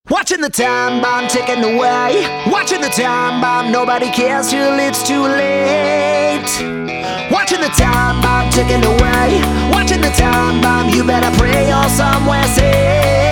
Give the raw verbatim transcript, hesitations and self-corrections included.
Watching the time bomb ticking away. Watching the time bomb, nobody cares till it's too late. Watching the time bomb ticking away. Watching the time bomb, you better pray you're somewhere safe.